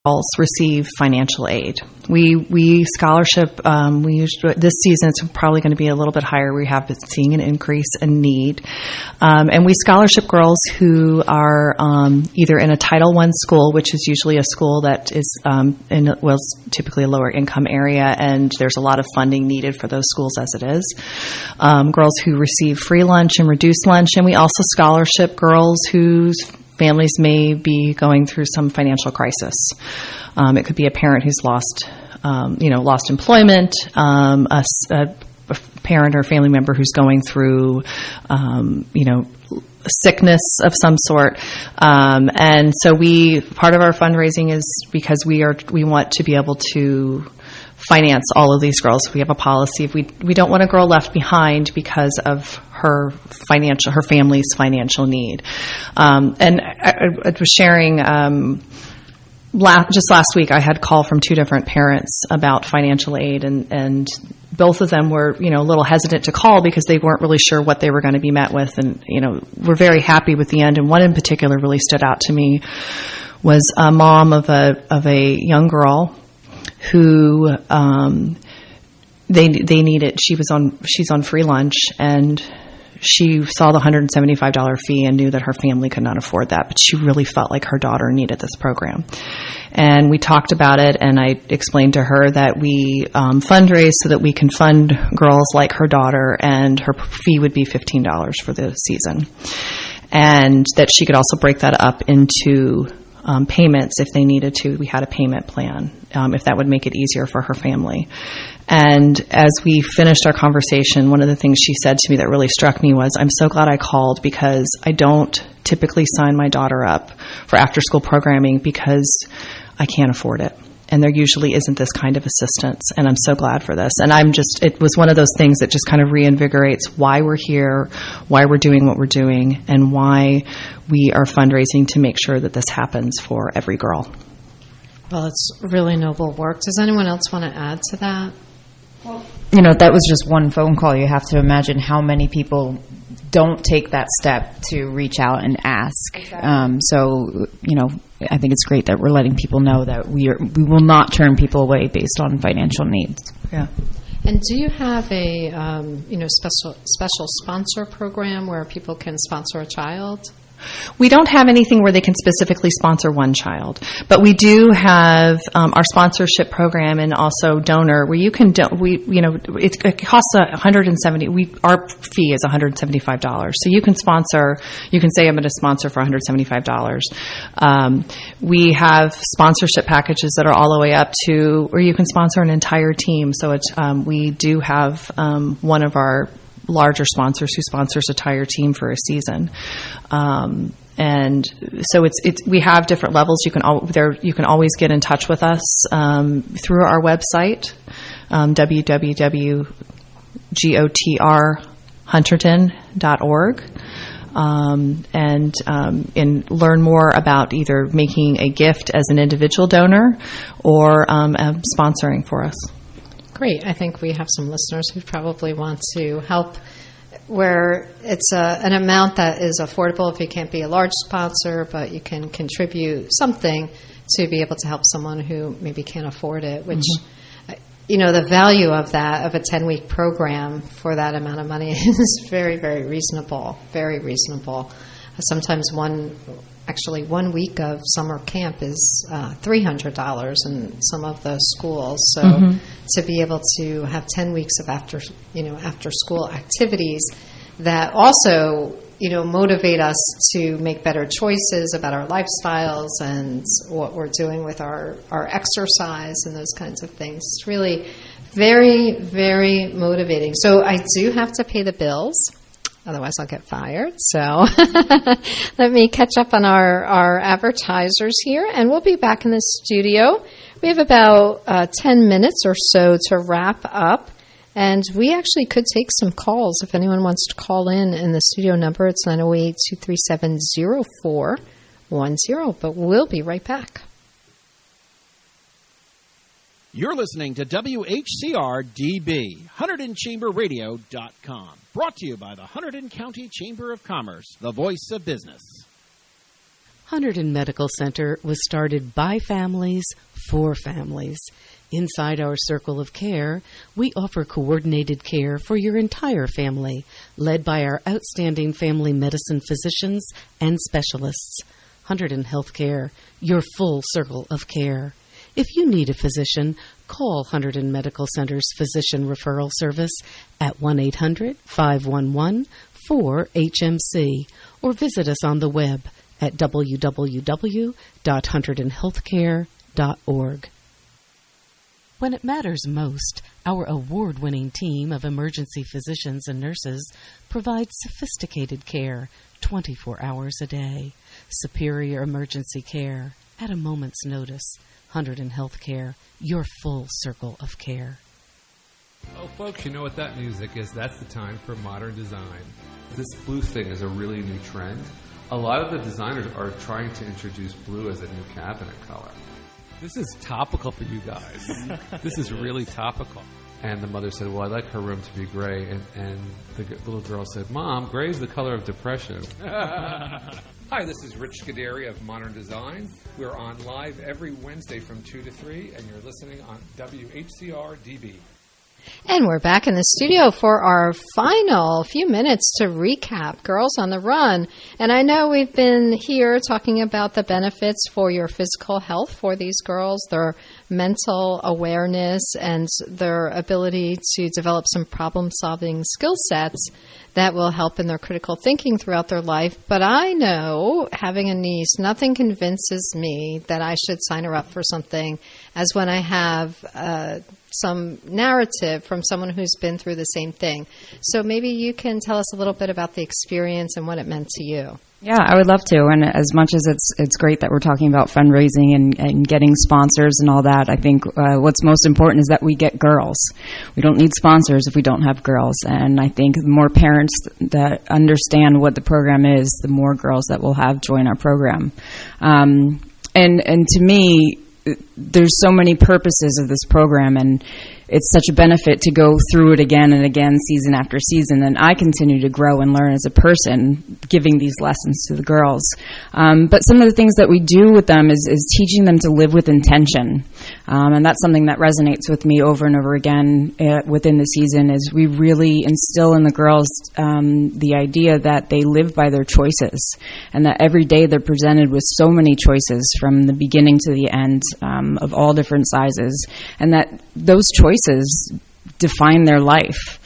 receive financial aid. We scholarship, this season it's probably going to be a little bit higher. We have been seeing an increase in need. And we scholarship girls who are either in a Title I school, which is usually a school that is typically a lower income area, and there's a lot of funding needed for those schools as it is. Girls who receive free lunch and reduced lunch, and we also scholarship girls whose families may be going through some financial crisis. It could be a parent who's lost employment, a parent or family member who's going through, sickness of some sort. And so part of our fundraising is because we want to be able to finance all of these girls. We have a policy. If we don't want a girl left behind because of her family's financial need. And I was sharing, just last week I had a call from two different parents about financial aid, and both of them were, a little hesitant to call because they weren't really sure what they were going to be met with, and, we're very happy with the end. And one in particular really stood out to me was a mom of a young girl who they needed. She's on free lunch, and she saw the $175 fee and knew that her family could not afford that, but she really felt like her daughter needed this program. And we talked about it, and I explained to her that we fundraise so that we can fund girls like her daughter, and her fee would be $15 for the season, and that she could also break that up into payments if they needed to. We had a payment plan, if that would make it easier for her family. And as we finished our conversation, one of the things she said to me that really struck me was, I'm so glad I called, because I don't typically sign my daughter up for after-school programming because I can't afford it. And there usually isn't this kind of assistance, and I'm so glad for this. And it was one of those things that just kind of reinvigorates why we're here, why we're doing what we're doing, and why we are fundraising to make sure that this happens for every girl. Well, it's really noble work. Does anyone else want to add to that? Well, that was just one phone call. You have to imagine how many people don't take that step to reach out and ask. Exactly. So, I think it's great that we're letting people know that we will not turn people away based on financial needs. Yeah. And do you have a special sponsor program where people can sponsor a child? We don't have anything where they can specifically sponsor one child, but we do have our sponsorship program and also donor, where you can it costs $170. Our fee is $175, so you can sponsor. You can say I'm going to sponsor for $175. We have sponsorship packages that are all the way up to, or you can sponsor an entire team. So we do have one of our larger sponsors who sponsors a entire team for a season, and so we have different levels. You can always get in touch with us through our website, www.gotrhunterton.org, and learn more about either making a gift as an individual donor or sponsoring for us. Great. I think we have some listeners who probably want to help, where it's an amount that is affordable if you can't be a large sponsor, but you can contribute something to be able to help someone who maybe can't afford it, which, the value of that, of a 10-week program for that amount of money is very, very reasonable, very reasonable. Sometimes one week of summer camp is $300 in some of the schools. So to be able to have 10 weeks of after school activities that also, motivate us to make better choices about our lifestyles and what we're doing with our exercise and those kinds of things. It's really very, very motivating. So I do have to pay the bills. Otherwise, I'll get fired. So let me catch up on our advertisers here, and we'll be back in the studio. We have about 10 minutes or so to wrap up, and we actually could take some calls if anyone wants to call in the studio number. It's 908-237-0410, but we'll be right back. You're listening to WHCR-DB, HunterdonChamberRadio.com. Brought to you by the Hunterdon County Chamber of Commerce, the voice of business. Hunterdon Medical Center was started by families for families. Inside our circle of care, we offer coordinated care for your entire family, led by our outstanding family medicine physicians and specialists. Hunterdon Healthcare, your full circle of care. If you need a physician, call Hunterdon Medical Center's Physician Referral Service at 1-800-511-4HMC or visit us on the web at www.hunterdonhealthcare.org. When it matters most, our award-winning team of emergency physicians and nurses provides sophisticated care 24 hours a day. Superior emergency care at a moment's notice. Hunterdon Healthcare, your full circle of care. Oh, folks, you know what that music is. That's the time for modern design. This blue thing is a really new trend. A lot of the designers are trying to introduce blue as a new cabinet color. This is topical for you guys. This is really topical. And the mother said, well, I like her room to be gray. And the little girl said, Mom, gray is the color of depression. Hi, this is Rich Scuderi of Modern Design. We're on live every Wednesday from 2 to 3, and you're listening on WHCR DB. And we're back in the studio for our final few minutes to recap Girls on the Run. And I know we've been here talking about the benefits for your physical health for these girls, their mental awareness, and their ability to develop some problem-solving skill sets that will help in their critical thinking throughout their life. But I know, having a niece, nothing convinces me that I should sign her up for something as when I have some narrative from someone who's been through the same thing. So maybe you can tell us a little bit about the experience and what it meant to you. Yeah, I would love to. And as much as it's great that we're talking about fundraising and getting sponsors and all that, I think what's most important is that we get girls. We don't need sponsors if we don't have girls. And I think the more parents that understand what the program is, the more girls that we'll have join our program. And to me, there's so many purposes of this program, and it's such a benefit to go through it again and again, season after season, and I continue to grow and learn as a person, giving these lessons to the girls. But some of the things that we do with them is teaching them to live with intention, and that's something that resonates with me over and over again within the season, is we really instill in the girls the idea that they live by their choices, and that every day they're presented with so many choices from the beginning to the end, of all different sizes, and that those choices define their life,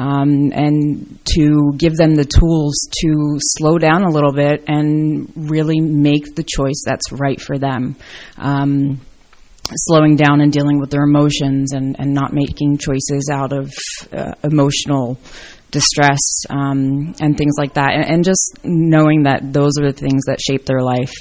and to give them the tools to slow down a little bit and really make the choice that's right for them. Slowing down and dealing with their emotions and not making choices out of emotional distress and things like that. And just knowing that those are the things that shape their life.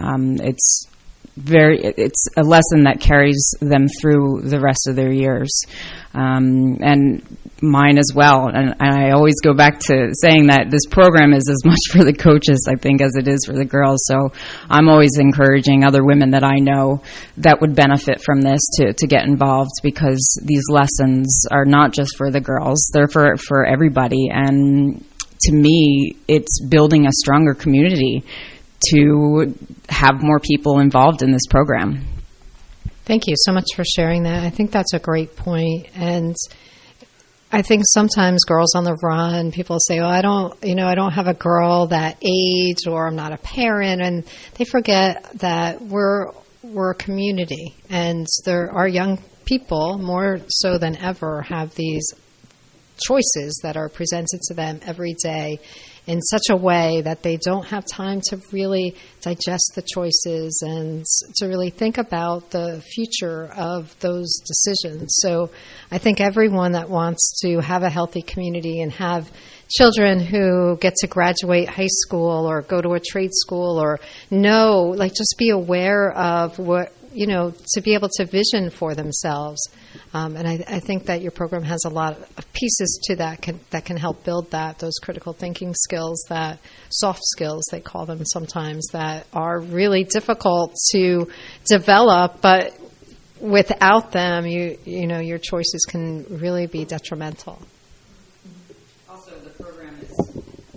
It's a lesson that carries them through the rest of their years, and mine as well. And I always go back to saying that this program is as much for the coaches, I think, as it is for the girls. So I'm always encouraging other women that I know that would benefit from this to get involved, because these lessons are not just for the girls, they're for everybody. And to me, it's building a stronger community to have more people involved in this program. Thank you so much for sharing that. I think that's a great point. And I think sometimes Girls on the Run, people say, "Oh, I don't have a girl that age, or I'm not a parent," and they forget that we're a community, and our young people, more so than ever, have these choices that are presented to them every day in such a way that they don't have time to really digest the choices and to really think about the future of those decisions. So I think everyone that wants to have a healthy community and have children who get to graduate high school or go to a trade school, or just be aware of what, to be able to vision for themselves. And I think that your program has a lot of pieces to that can help build those critical thinking skills, that soft skills, they call them sometimes, that are really difficult to develop, but without them, your choices can really be detrimental. Also, the program is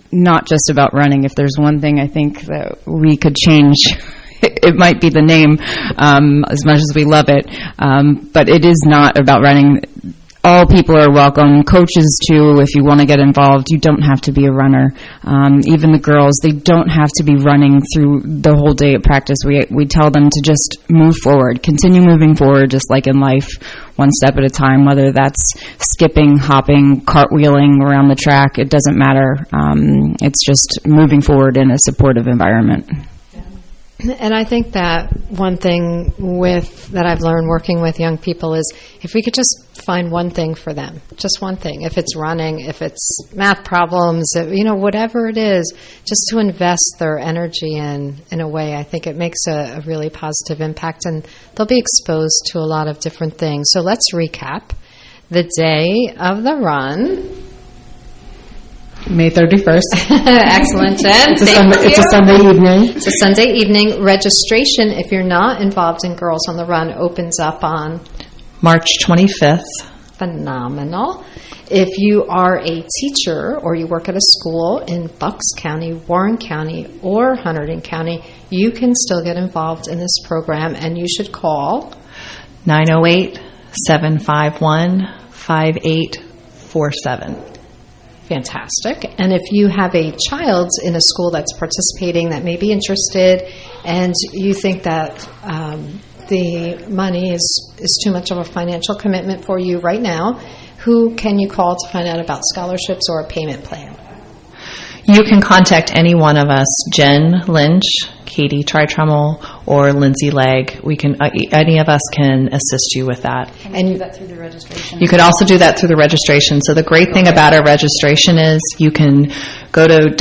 not just about running. If there's one thing I think that we could change, it might be the name, as much as we love it. But it is not about running. All people are welcome. Coaches, too, if you want to get involved. You don't have to be a runner. Even the girls, they don't have to be running through the whole day at practice. We tell them to just move forward. Continue moving forward, just like in life, one step at a time, whether that's skipping, hopping, cartwheeling around the track. It doesn't matter. It's just moving forward in a supportive environment. And I think that one thing that I've learned working with young people is if we could just find one thing for them, just one thing. If it's running, if it's math problems, whatever it is, just to invest their energy in a way, I think it makes a really positive impact, and they'll be exposed to a lot of different things. So let's recap. The day of the run. May 31st. Excellent, Jen. It's a Sunday evening. It's a Sunday evening. Registration, if you're not involved in Girls on the Run, opens up on March 25th. Phenomenal. If you are a teacher or you work at a school in Bucks County, Warren County, or Hunterdon County, you can still get involved in this program, and you should call 908-751-5847. Fantastic. And if you have a child in a school that's participating that may be interested and you think that the money is too much of a financial commitment for you right now, who can you call to find out about scholarships or a payment plan? You can contact any one of us, Jen Lynch, Katie Tritrummel, or Lindsay Legg. Any of us can assist you with that. And you do that through the registration? You could also do that through the registration. So the great thing about our registration is you can go to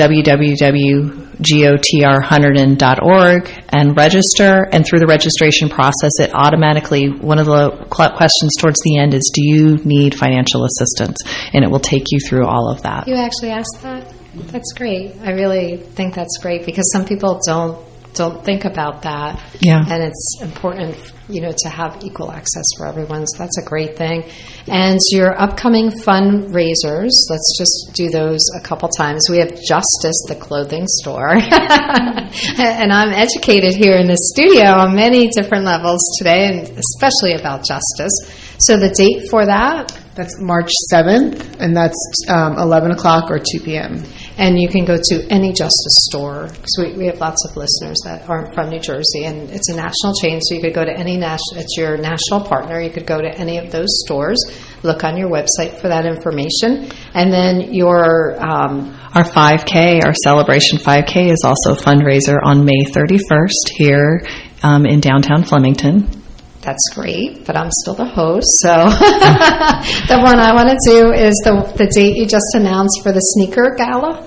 www.gotrhunterdon.org and register, and through the registration process, it automatically, one of the questions towards the end is, do you need financial assistance? And it will take you through all of that. You actually asked that? That's great. I really think that's great because some people don't think about that. Yeah. And it's important, to have equal access for everyone. So that's a great thing. And your upcoming fundraisers, let's just do those a couple times. We have Justice, the clothing store. And I'm educated here in the studio on many different levels today, and especially about Justice. So the date for that? That's March 7th, and that's 11 o'clock or 2 p.m. And you can go to any Justice store, because we have lots of listeners that aren't from New Jersey, and it's a national chain, so you could go to any it's your national partner. You could go to any of those stores, look on your website for that information, and then our 5K, our Celebration 5K, is also a fundraiser on May 31st here in downtown Flemington. That's great, but I'm still the host, so the one I want to do is the date you just announced for the Sneaker Gala.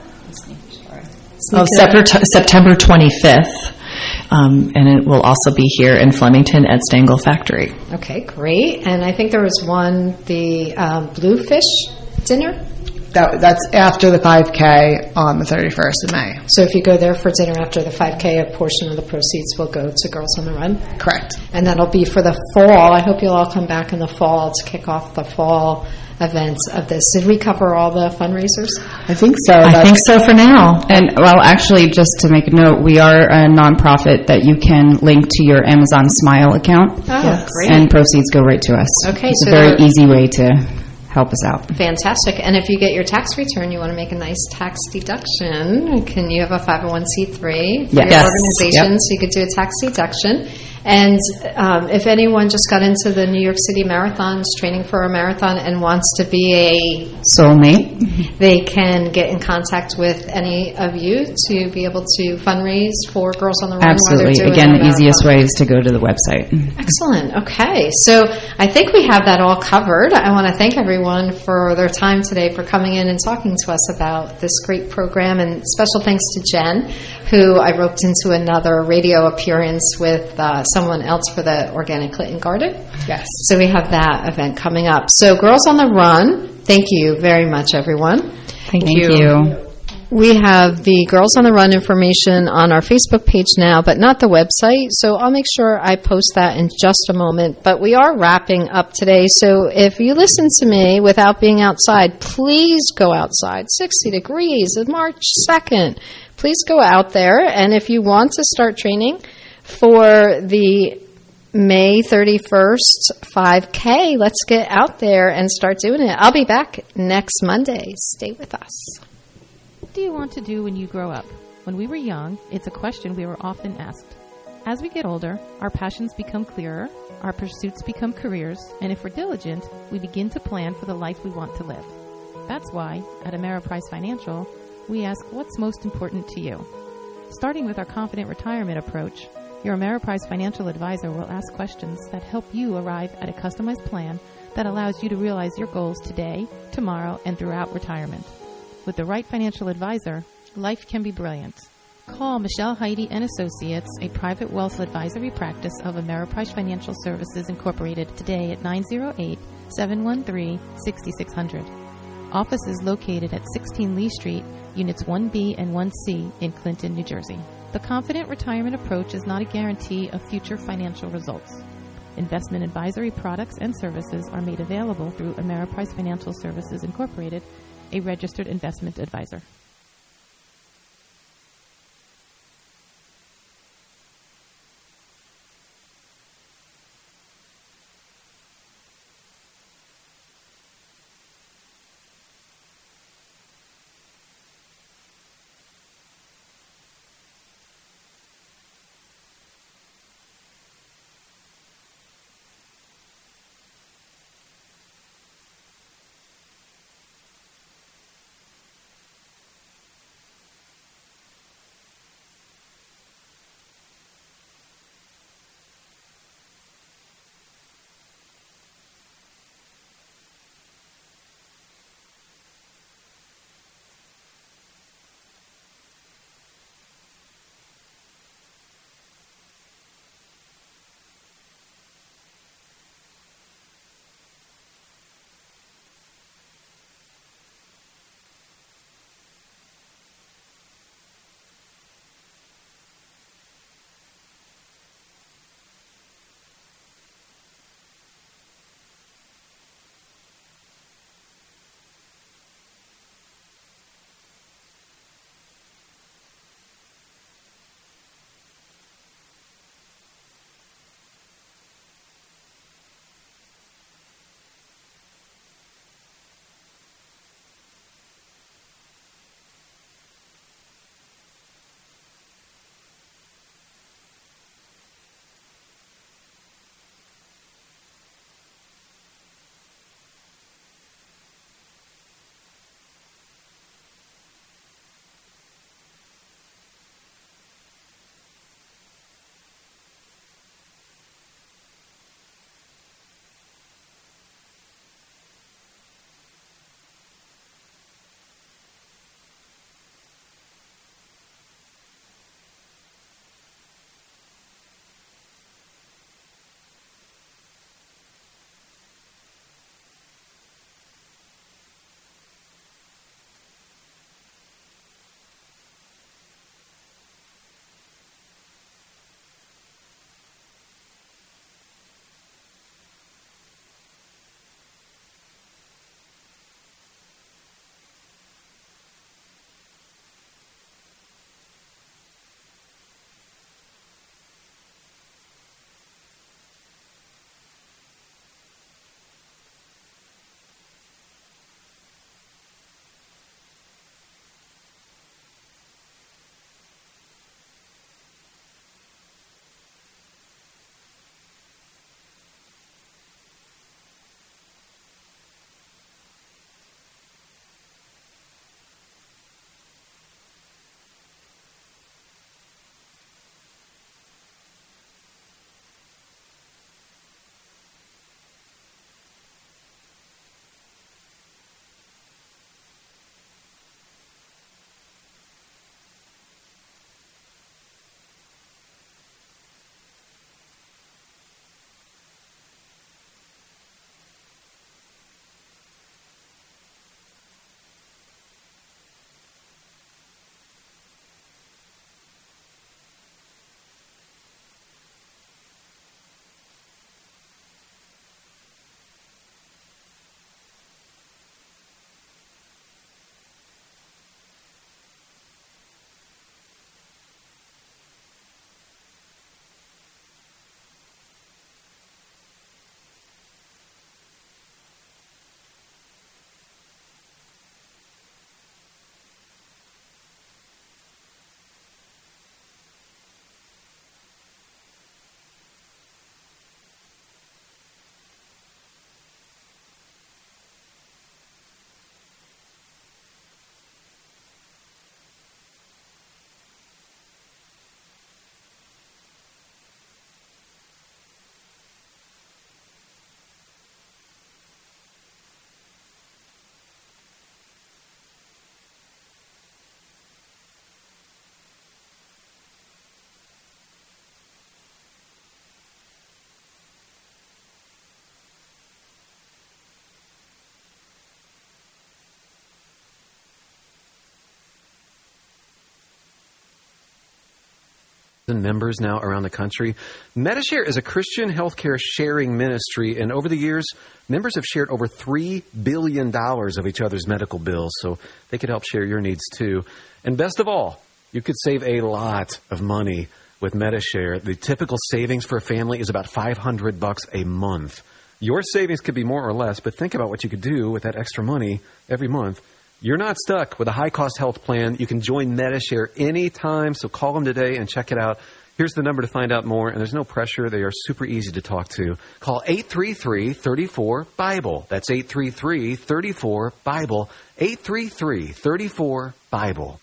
September 25th, and it will also be here in Flemington at Stengel Factory. Okay, great. And I think there was one, the Bluefish dinner. That's after the 5K on the 31st of May. So if you go there for dinner after the 5K, a portion of the proceeds will go to Girls on the Run? Correct. And that'll be for the fall. I hope you'll all come back in the fall to kick off the fall events of this. Did we cover all the fundraisers? I think so. I think so for now. And, actually, just to make a note, we are a nonprofit that you can link to your Amazon Smile account. Oh, yes. Great. And proceeds go right to us. Okay. It's a very easy way to help us out. Fantastic. And if you get your tax return, you want to make a nice tax deduction. Can you have a 501c3 for your organization? So you could do a tax deduction. And if anyone just got into the New York City Marathons, training for a marathon, and wants to be a soulmate, they can get in contact with any of you to be able to fundraise for Girls on the Run. Absolutely. Again, the easiest way is to go to the website. Excellent. Okay. So I think we have that all covered. I want to thank everyone for their time today, for coming in and talking to us about this great program. And special thanks to Jen, who I roped into another radio appearance with someone else for the Organic Clinton Garden. Yes. So we have that event coming up. So Girls on the Run, thank you very much, everyone. Thank you. We have the Girls on the Run information on our Facebook page now, but not the website. So I'll make sure I post that in just a moment. But we are wrapping up today. So if you listen to me without being outside, please go outside. 60 degrees on March 2nd. Please go out there. And if you want to start training for the May 31st 5K, let's get out there and start doing it. I'll be back next Monday. Stay with us. What do you want to do when you grow up? When we were young, it's a question we were often asked. As we get older, our passions become clearer, our pursuits become careers, and if we're diligent, we begin to plan for the life we want to live. That's why, at Ameriprise Financial, we ask what's most important to you. Starting with our Confident Retirement approach, your Ameriprise Financial Advisor will ask questions that help you arrive at a customized plan that allows you to realize your goals today, tomorrow, and throughout retirement. With the right financial advisor, life can be brilliant. Call Michelle Heidi and Associates, a private wealth advisory practice of Ameriprise Financial Services Incorporated, today at 908-713-6600. Office is located at 16 Lee Street, Units 1B and 1C in Clinton, New Jersey. The Confident Retirement approach is not a guarantee of future financial results. Investment advisory products and services are made available through Ameriprise Financial Services Incorporated, a registered investment advisor. members now around the country. Medi-Share is a Christian healthcare sharing ministry, and over the years, members have shared over $3 billion of each other's medical bills, so they could help share your needs too. And best of all, you could save a lot of money with Medi-Share. The typical savings for a family is about $500 a month. Your savings could be more or less, but think about what you could do with that extra money every month. You're not stuck with a high-cost health plan. You can join Medi-Share anytime, so call them today and check it out. Here's the number to find out more, and there's no pressure. They are super easy to talk to. Call 833-34-BIBLE. That's 833-34-BIBLE. 833-34-BIBLE.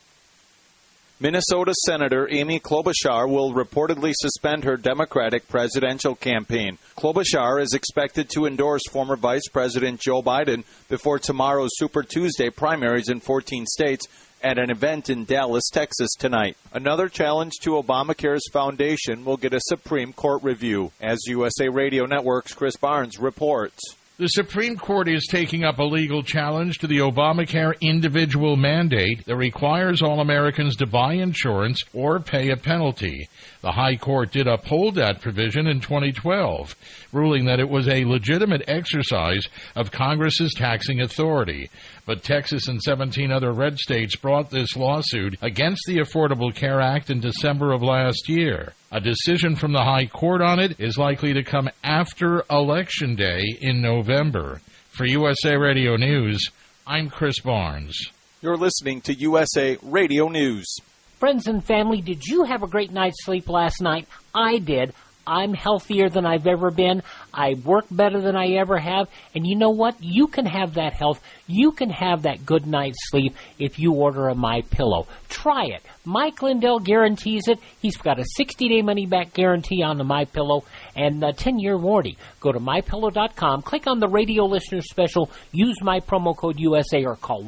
Minnesota Senator Amy Klobuchar will reportedly suspend her Democratic presidential campaign. Klobuchar is expected to endorse former Vice President Joe Biden before tomorrow's Super Tuesday primaries in 14 states at an event in Dallas, Texas tonight. Another challenge to Obamacare's foundation will get a Supreme Court review, as USA Radio Network's Chris Barnes reports. The Supreme Court is taking up a legal challenge to the Obamacare individual mandate that requires all Americans to buy insurance or pay a penalty. The High Court did uphold that provision in 2012, ruling that it was a legitimate exercise of Congress's taxing authority. But Texas and 17 other red states brought this lawsuit against the Affordable Care Act in December of last year. A decision from the High Court on it is likely to come after Election Day in November. For USA Radio News, I'm Chris Barnes. You're listening to USA Radio News. Friends and family, did you have a great night's sleep last night? I did. I'm healthier than I've ever been. I work better than I ever have. And you know what? You can have that health. You can have that good night's sleep if you order a MyPillow. Try it. Mike Lindell guarantees it. He's got a 60-day money-back guarantee on the MyPillow and a 10-year warranty. Go to MyPillow.com, click on the radio listener special, use my promo code USA, or call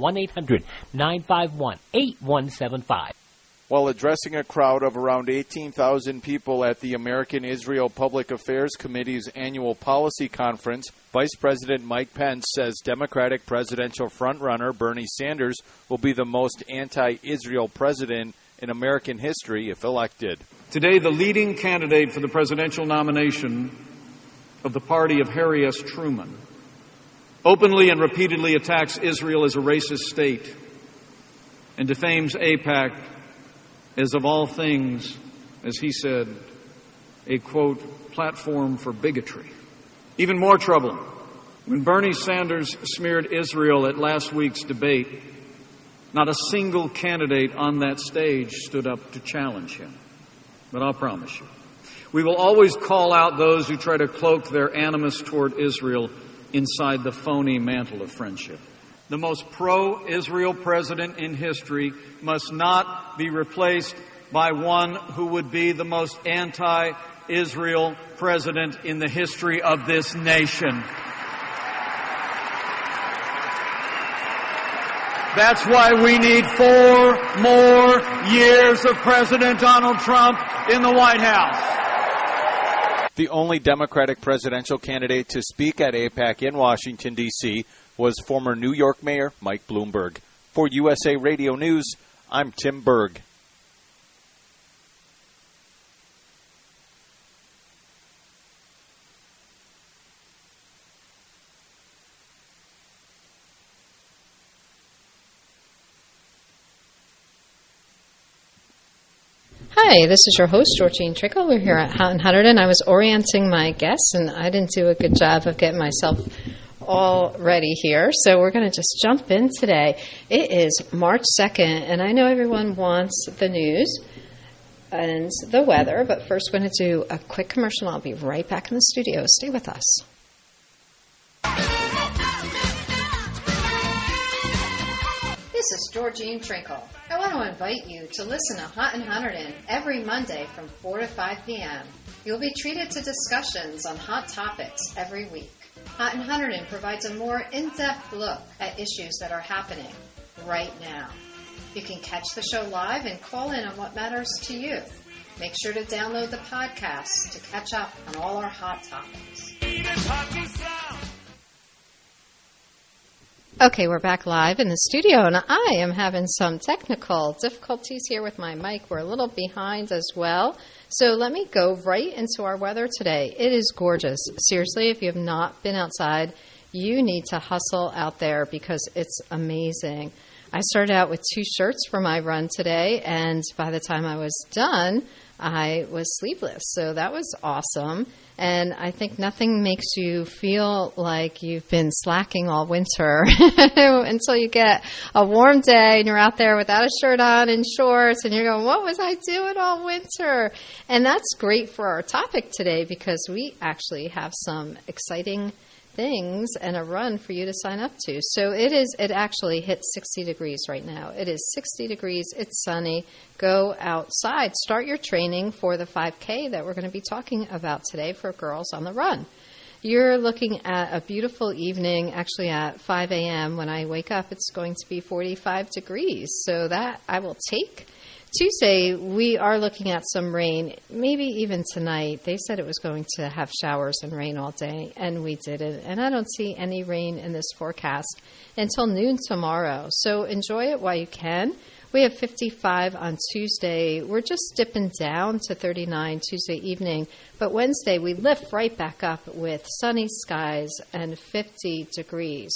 1-800-951-8175. While addressing a crowd of around 18,000 people at the American-Israel Public Affairs Committee's annual policy conference, Vice President Mike Pence says Democratic presidential frontrunner Bernie Sanders will be the most anti-Israel president in American history if elected. Today, the leading candidate for the presidential nomination of the party of Harry S. Truman openly and repeatedly attacks Israel as a racist state and defames AIPAC as of all things, as he said, a, quote, platform for bigotry. Even more trouble, when Bernie Sanders smeared Israel at last week's debate, not a single candidate on that stage stood up to challenge him. But I'll promise you, we will always call out those who try to cloak their animus toward Israel inside the phony mantle of friendship. The most pro-Israel president in history must not be replaced by one who would be the most anti-Israel president in the history of this nation. That's why we need 4 more years of President Donald Trump in the White House. The only Democratic presidential candidate to speak at AIPAC in Washington, D.C., was former New York Mayor Mike Bloomberg. For USA Radio News, I'm Tim Berg. Hi, this is your host, Georgine Trickle. We're here at Houghton Hunterdon. I was orienting my guests, and I didn't do a good job of getting myself all ready here, so we're going to just jump in today. It is March 2nd, and I know everyone wants the news and the weather, but first we're going to do a quick commercial. I'll be right back in the studio. Stay with us. This is Georgine Trinkle. I want to invite you to listen to Houghton Hunterdon every Monday from 4 to 5 p.m. You'll be treated to discussions on hot topics every week. Houghton Hunterdon provides a more in-depth look at issues that are happening right now. You can catch the show live and call in on what matters to you. Make sure to download the podcast to catch up on all our hot topics. Okay, we're back live in the studio, and I am having some technical difficulties here with my mic. We're a little behind as well. So let me go right into our weather today. It is gorgeous. Seriously, if you have not been outside, you need to hustle out there because it's amazing. I started out with 2 shirts for my run today, and by the time I was done, I was sleeveless. So that was awesome. And I think nothing makes you feel like you've been slacking all winter until you get a warm day and you're out there without a shirt on and shorts and you're going, what was I doing all winter? And that's great for our topic today because we actually have some exciting things and a run for you to sign up to. So it actually hits 60 degrees right now. It is 60 degrees. It's sunny. Go outside. Start your training for the 5K that we're going to be talking about today for Girls on the Run. You're looking at a beautiful evening. Actually, at 5 a.m. when I wake up, it's going to be 45 degrees. So that I will take. Tuesday, we are looking at some rain, maybe even tonight. They said it was going to have showers and rain all day, and we didn't. And I don't see any rain in this forecast until noon tomorrow. So enjoy it while you can. We have 55 on Tuesday. We're just dipping down to 39 Tuesday evening. But Wednesday, we lift right back up with sunny skies and 50 degrees.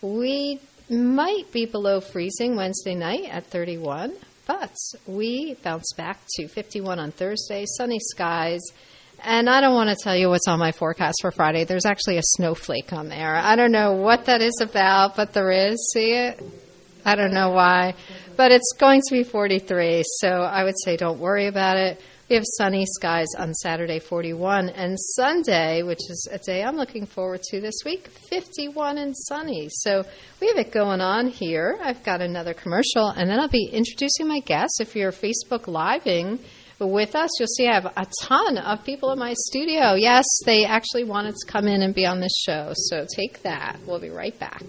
We might be below freezing Wednesday night at 31. But we bounce back to 51 on Thursday, sunny skies. And I don't want to tell you what's on my forecast for Friday. There's actually a snowflake on there. I don't know what that is about, but there is. See it? I don't know why. But it's going to be 43, so I would say don't worry about it. We have sunny skies on Saturday, 41, and Sunday, which is a day I'm looking forward to this week, 51 and sunny. So we have it going on here. I've got another commercial, and then I'll be introducing my guests. If you're Facebook Living with us, you'll see I have a ton of people in my studio. Yes, they actually wanted to come in and be on this show, so take that. We'll be right back.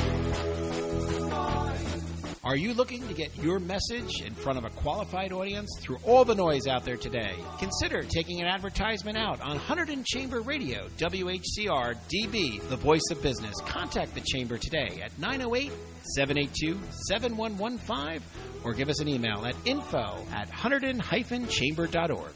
Are you looking to get your message in front of a qualified audience through all the noise out there today? Consider taking an advertisement out on Hunterdon Chamber Radio, WHCR DB, the voice of business. Contact the Chamber today at 908-782-7115 or give us an email at info@hunterdon-chamber.org.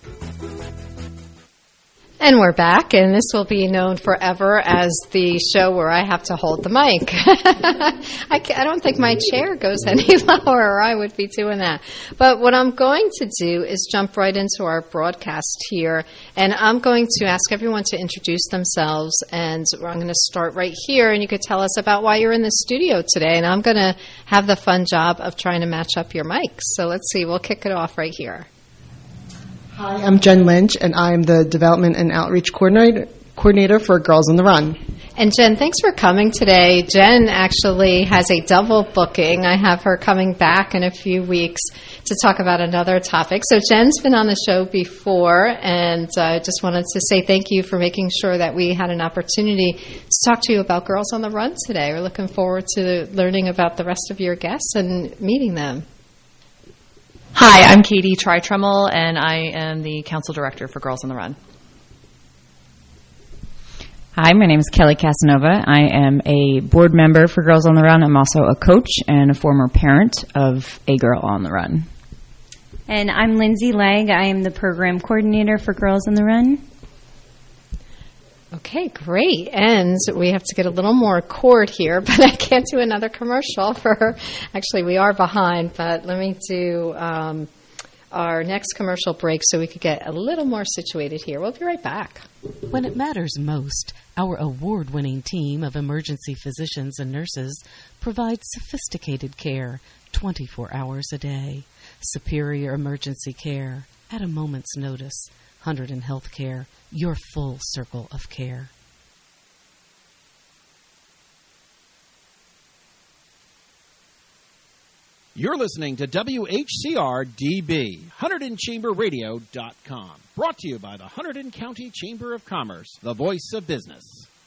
And we're back, and this will be known forever as the show where I have to hold the mic. I don't think my chair goes any lower, or I would be doing that. But what I'm going to do is jump right into our broadcast here, and I'm going to ask everyone to introduce themselves, and I'm going to start right here, and you could tell us about why you're in the studio today, and I'm going to have the fun job of trying to match up your mics. So let's see, we'll kick it off right here. Hi, I'm Jen Lynch, and I'm the Development and Outreach Coordinator for Girls on the Run. And Jen, thanks for coming today. Jen actually has a double booking. I have her coming back in a few weeks to talk about another topic. So Jen's been on the show before, and I just wanted to say thank you for making sure that we had an opportunity to talk to you about Girls on the Run today. We're looking forward to learning about the rest of your guests and meeting them. Hi, I'm Katie Tritrummel, and I am the Council Director for Girls on the Run. Hi, my name is Kelly Casanova. I am a board member for Girls on the Run. I'm also a coach and a former parent of a girl on the run. And I'm Lindsay Legg. I am the program coordinator for Girls on the Run. Okay, great. And we have to get a little more cord here, but I can't do another commercial for her. Actually, we are behind, but let me do our next commercial break so we could get a little more situated here. We'll be right back. When it matters most, our award-winning team of emergency physicians and nurses provides sophisticated care 24 hours a day. Superior emergency care at a moment's notice. Hunterdon Healthcare, your full circle of care. You're listening to WHCR-DB, HunterdonChamberRadio.com. Brought to you by the Hunterdon County Chamber of Commerce, the voice of business.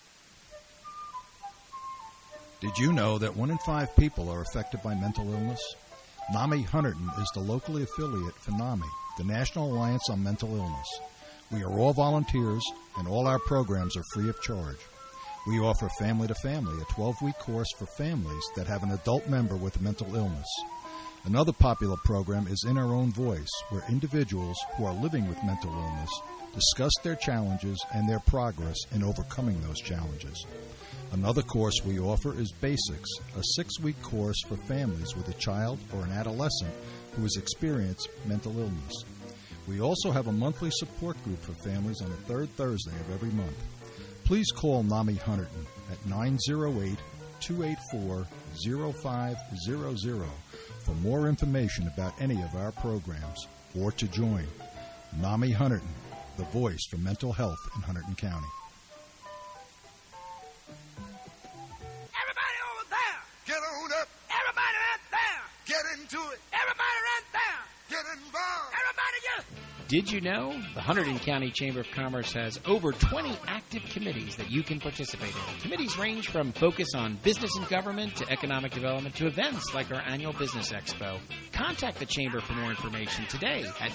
Did you know that 1 in 5 people are affected by mental illness? NAMI Hunterdon is the locally affiliate for NAMI, the National Alliance on Mental Illness. We are all volunteers, and all our programs are free of charge. We offer Family to Family, a 12-week course for families that have an adult member with a mental illness. Another popular program is In Our Own Voice, where individuals who are living with mental illness discuss their challenges and their progress in overcoming those challenges. Another course we offer is Basics, a 6-week course for families with a child or an adolescent who has experienced mental illness. We also have a monthly support group for families on the third Thursday of every month. Please call NAMI Hunterdon at 908-284-0500 for more information about any of our programs or to join. NAMI Hunterdon, the voice for mental health in Hunterdon County. Everybody over there, get on up. Everybody right there, get into it. Everybody right there, get involved. Everybody get. Did you know the Hunterdon County Chamber of Commerce has over 20 active committees that you can participate in? Committees range from focus on business and government to economic development to events like our annual Business Expo. Contact the Chamber for more information today at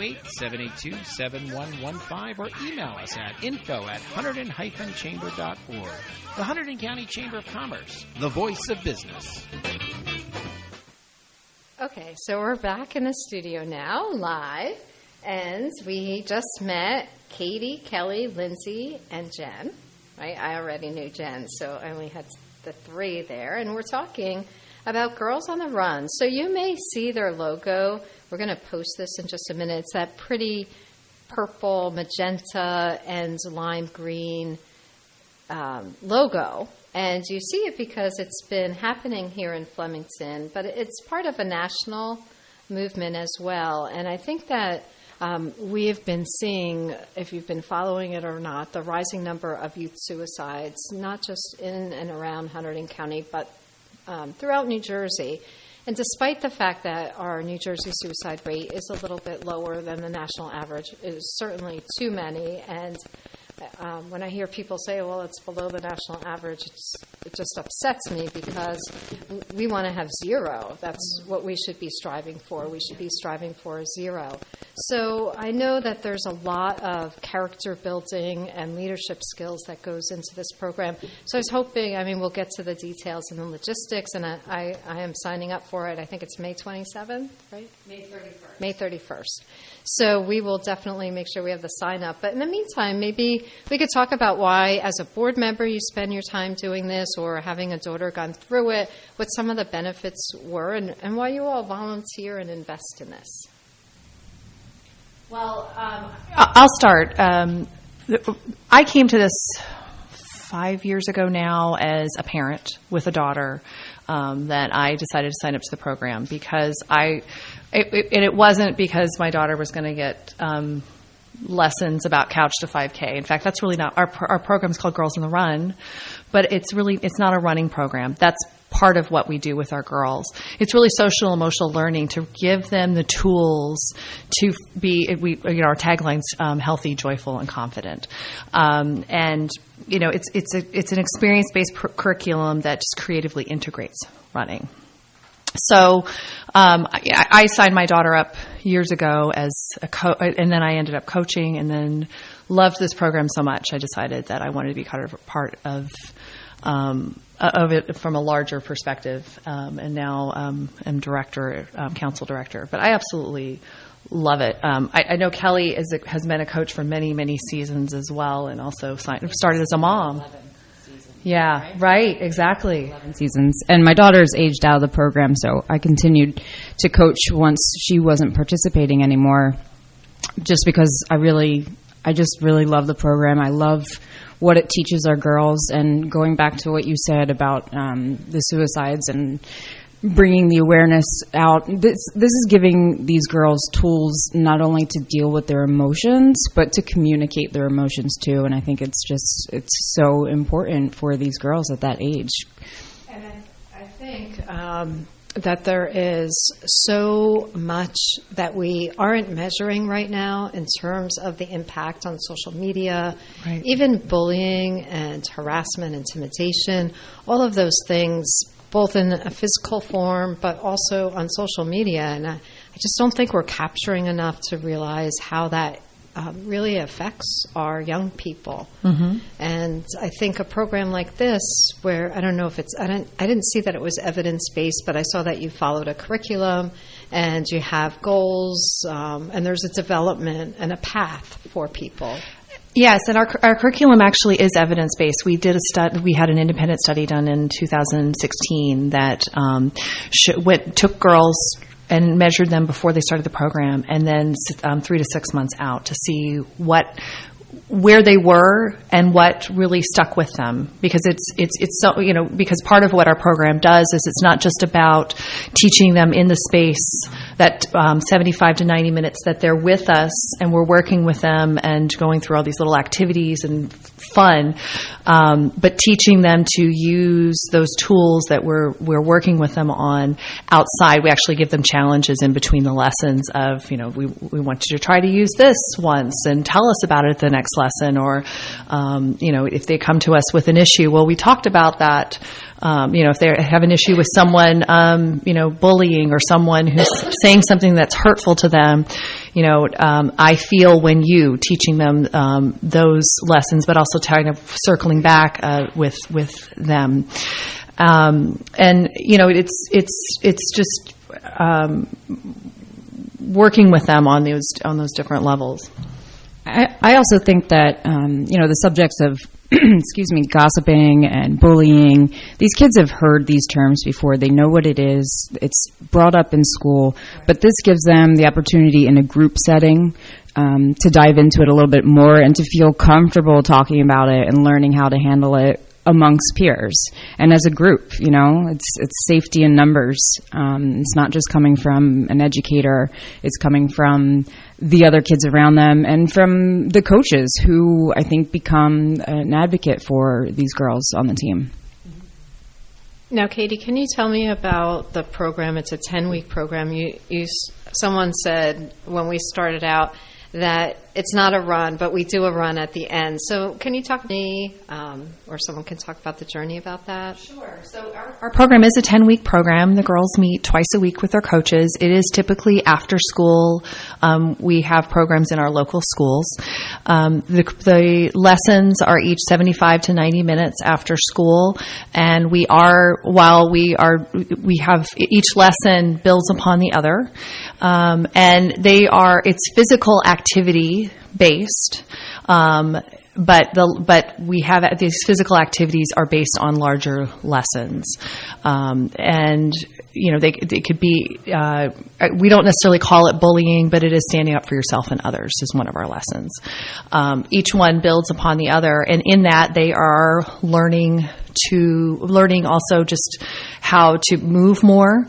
908-782-7115 or email us at info@hunterdon-chamber.org. The Hunterdon County Chamber of Commerce, the voice of business. Okay, so we're back in the studio now, live. And we just met Katie, Kelly, Lindsay, and Jen. Right? I already knew Jen, so I only had the three there. And we're talking about Girls on the Run. So you may see their logo. We're going to post this in just a minute. It's that pretty purple, magenta, and lime green logo. And you see it because it's been happening here in Flemington, but it's part of a national movement as well. And I think that we have been seeing, if you've been following it or not, the rising number of youth suicides, not just in and around Hunterdon County, but throughout New Jersey. And despite the fact that our New Jersey suicide rate is a little bit lower than the national average, it is certainly too many. And when I hear people say, well, it's below the national average, it just upsets me because we want to have zero. That's what we should be striving for. We should be striving for zero. So I know that there's a lot of character building and leadership skills that goes into this program. So I was hoping, we'll get to the details and the logistics, and I am signing up for it. I think it's May 27th, right? May 31st. May 31st. So we will definitely make sure we have the sign up. But in the meantime, maybe we could talk about why, as a board member, you spend your time doing this, or having a daughter gone through it, what some of the benefits were, and why you all volunteer and invest in this. Well, I'll start. I came to this 5 years ago now as a parent with a daughter that I decided to sign up to the program because it wasn't because my daughter was going to get lessons about Couch to 5K. In fact, that's really not our program's called Girls on the Run, but it's not a running program. That's part of what we do with our girls. It's really social emotional learning to give them the tools to be. Our tagline's healthy, joyful, and confident. It's an experience-based curriculum that just creatively integrates running. So I signed my daughter up years ago as a and then I ended up coaching, and then loved this program so much I decided that I wanted to be kind of a part of it from a larger perspective, and now am council director. But I absolutely love it. I know Kelly has been a coach for many, many seasons as well, and also started as a mom. Yeah, right, exactly. 11 seasons. And my daughter's aged out of the program, so I continued to coach once she wasn't participating anymore, just because I just really love the program. I love what it teaches our girls. And going back to what you said about the suicides and bringing the awareness out, this is giving these girls tools not only to deal with their emotions, but to communicate their emotions too. And I think it's so important for these girls at that age. And I think that there is so much that we aren't measuring right now in terms of the impact on social media, right. Even bullying and harassment, intimidation, all of those things, both in a physical form, but also on social media. And I just don't think we're capturing enough to realize how that really affects our young people. Mm-hmm. And I think a program like this, where I don't know if it's, I didn't see that it was evidence-based, but I saw that you followed a curriculum and you have goals, and there's a development and a path for people. Yes, and our curriculum actually is evidence-based. We did we had an independent study done in 2016 that took girls and measured them before they started the program, and then 3 to 6 months out to see where they were and what really stuck with them, because it's so, because part of what our program does is it's not just about teaching them in the space that 75 to 90 minutes that they're with us and we're working with them and going through all these little activities and fun, but teaching them to use those tools that we're working with them on outside. We actually give them challenges in between the lessons of, we want you to try to use this once and tell us about it at the next lesson, or if they come to us with an issue, well, we talked about that. If they have an issue with someone, bullying, or someone who's saying something that's hurtful to them, I feel when you teaching them those lessons, but also kind of circling back with them, and it's just working with them on those different levels. I also think that, the subjects of, gossiping and bullying, these kids have heard these terms before. They know what it is. It's brought up in school. But this gives them the opportunity in a group setting to dive into it a little bit more and to feel comfortable talking about it and learning how to handle it amongst peers and as a group. It's safety in numbers. It's not just coming from an educator. It's coming from the other kids around them and from the coaches who I think become an advocate for these girls on the team. Now, Katie, can you tell me about the program? It's a 10-week program. Someone said when we started out that it's not a run, but we do a run at the end. So can you talk to me, or someone can talk about the journey about that? Sure. So our program is a 10-week program. The girls meet twice a week with their coaches. It is typically after school. We have programs in our local schools. The lessons are each 75 to 90 minutes after school, and we have each lesson builds upon the other, and it's physical activity based, but we have these physical activities are based on larger lessons, and they could be. We don't necessarily call it bullying, but it is standing up for yourself and others is one of our lessons. Each one builds upon the other, and in that they are learning also just how to move more.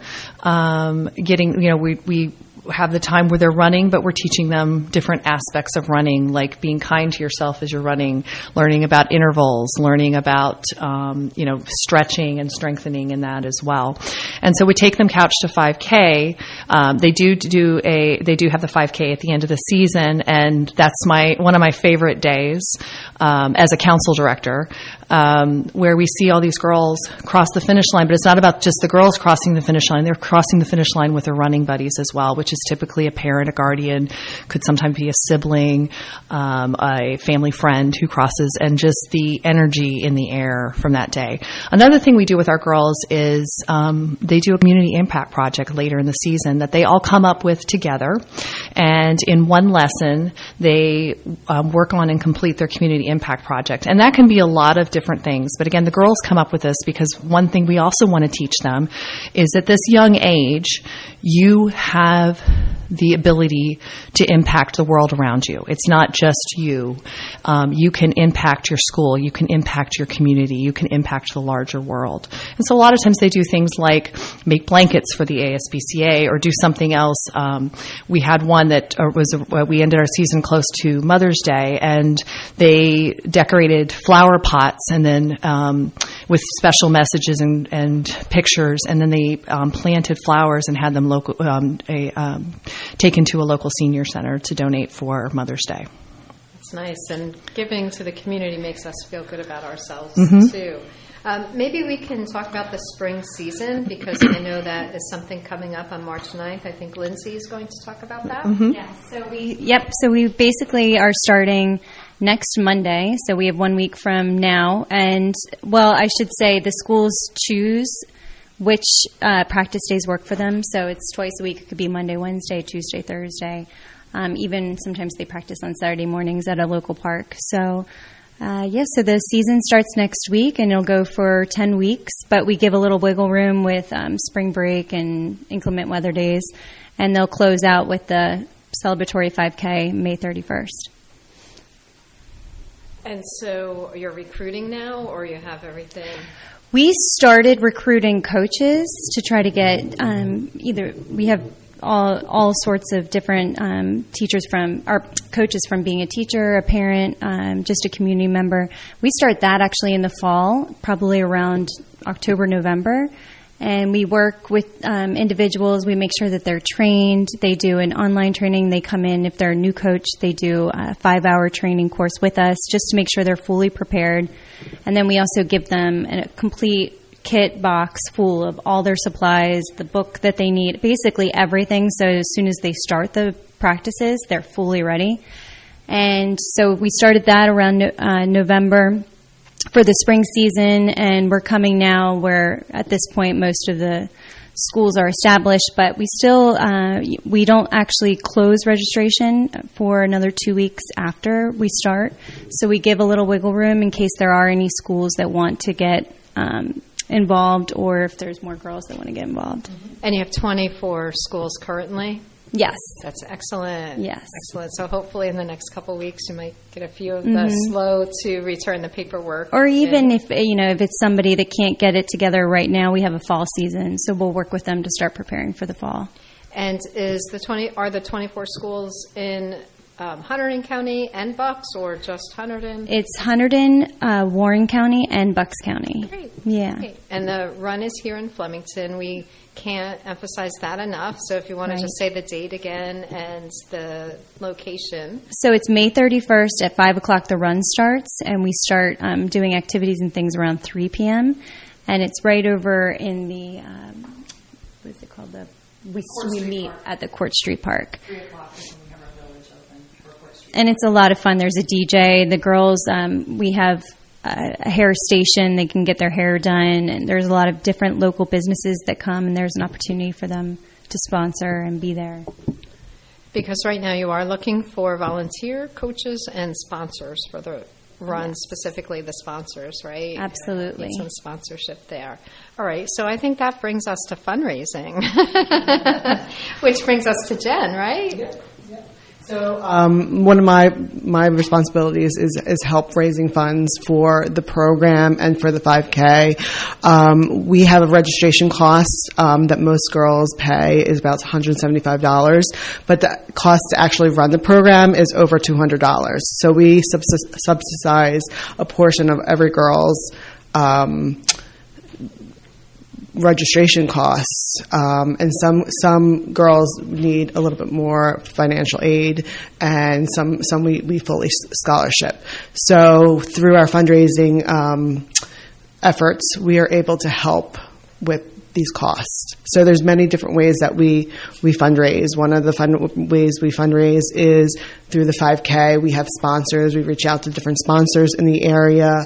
We have the time where they're running, but we're teaching them different aspects of running, like being kind to yourself as you're running, learning about intervals, learning about stretching and strengthening in that as well. And so we take them couch to 5K. They do have the 5K at the end of the season, and that's one of my favorite days as a council director, where we see all these girls cross the finish line. But it's not about just the girls crossing the finish line. They're crossing the finish line with their running buddies as well, which is typically a parent, a guardian, could sometimes be a sibling, a family friend who crosses, and just the energy in the air from that day. Another thing we do with our girls is they do a community impact project later in the season that they all come up with together, and in one lesson they work on and complete their community impact project. And that can be a lot of different things, but again, the girls come up with this because one thing we also want to teach them is at this young age, you have the ability to impact the world around you. It's not just you. You can impact your school. You can impact your community. You can impact the larger world. And so a lot of times they do things like make blankets for the ASBCA or do something else. We had one that we ended our season close to Mother's Day, and they decorated flower pots and then with special messages and pictures, and then they planted flowers and had them taken to a local senior center to donate for Mother's Day. That's nice, and giving to the community makes us feel good about ourselves, Mm-hmm. too. Maybe we can talk about the spring season, because I know that is something coming up on March 9th. I think Lindsay is going to talk about that. Yeah, so we basically are starting next Monday. So we have 1 week from now. And, well, I should say the schools choose which practice days work for them. So it's twice a week. It could be Monday, Wednesday, Tuesday, Thursday. Even sometimes they practice on Saturday mornings at a local park. So, so the season starts next week, and it'll go for 10 weeks. But we give a little wiggle room with spring break and inclement weather days. And they'll close out with the celebratory 5K May 31st. And so you're recruiting now, or you have everything? We started recruiting coaches to try to get we have all sorts of different teachers from our coaches, from being a teacher, a parent, just a community member. We start that actually in the fall, probably around October, November. And we work with individuals. We make sure that they're trained. They do an online training. They come in. If they're a new coach, they do a 5-hour training course with us just to make sure they're fully prepared. And then we also give them a complete kit box full of all their supplies, the book that they need, basically everything. So as soon as they start the practices, they're fully ready. And so we started that around November for the spring season, and we're coming now where at this point most of the schools are established, but we still we don't actually close registration for another 2 weeks after we start. So we give a little wiggle room in case there are any schools that want to get involved, or if there's more girls that want to get involved. And you have 24 schools currently? Yes. That's excellent. Yes. Excellent. So hopefully in the next couple of weeks you might get a few of the slow to return the paperwork. Or even if it's somebody that can't get it together right now, we have a fall season, so we'll work with them to start preparing for the fall. And are the 24 schools in Hunterdon County and Bucks, or just Hunterdon? It's Hunterdon, Warren County, and Bucks County. Great. Yeah. Great. And the run is here in Flemington. We can't emphasize that enough. So if you want to just say the date again and the location. So it's May 31st at 5 o'clock the run starts, and we start doing activities and things around 3 p.m. And it's right over in the, what is it called? We meet at the Court Street Park. 3 o'clock is when we have our village open for Court Street. And it's a lot of fun. There's a DJ. The girls, we have a hair station. They can get their hair done, and there's a lot of different local businesses that come, and there's an opportunity for them to sponsor and be there. Because right now you are looking for volunteer coaches and sponsors for the run, specifically the sponsors, right? Absolutely. Get some sponsorship there. All right, so I think that brings us to fundraising, which brings us to Jen, right? Yeah. So one of my responsibilities is help raising funds for the program and for the 5K. We have a registration cost that most girls pay is about $175, but the cost to actually run the program is over $200. So we subsidize a portion of every girl's registration costs, and some girls need a little bit more financial aid, and some we fully scholarship. So through our fundraising efforts, we are able to help with these costs. So there's many different ways that we fundraise. One of the ways we fundraise is through the 5K. We have sponsors. We reach out to different sponsors in the area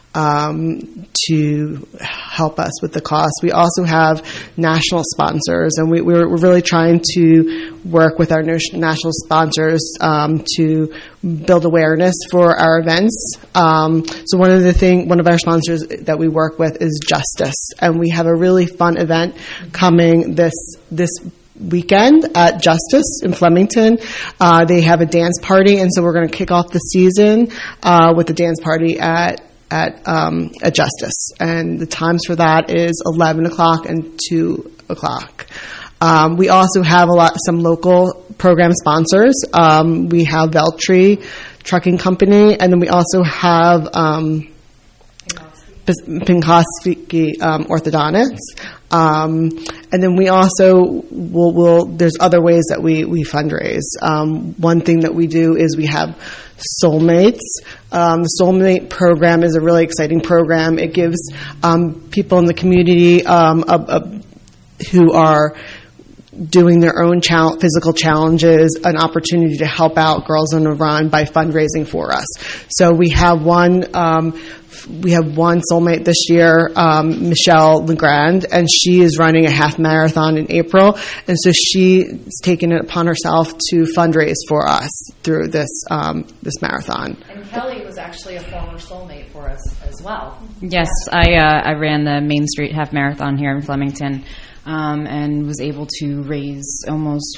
to help us with the cost. We also have national sponsors, and we're really trying to work with our national sponsors to build awareness for our events. So one of our sponsors that we work with is Justice, and we have a really fun event coming this weekend at Justice in Flemington. They have a dance party, and so we're going to kick off the season with a dance party at Justice, and the times for that is 11 o'clock and 2 o'clock. We also have some local program sponsors. We have Veltree Trucking Company, and then we also have Pinkowski orthodontists. And then we also there's other ways that we fundraise. One thing that we do is we have Soulmates. The Soulmate program is a really exciting program. It gives people in the community who are doing their own physical challenges an opportunity to help out Girls on the Run by fundraising for us. So we have one Soulmate this year, Michelle Legrand, and she is running a half marathon in April, and so she's taken it upon herself to fundraise for us through this marathon. And Kelly was actually a former Soulmate for us as well. Yes, I ran the Main Street Half Marathon here in Flemington. And was able to raise almost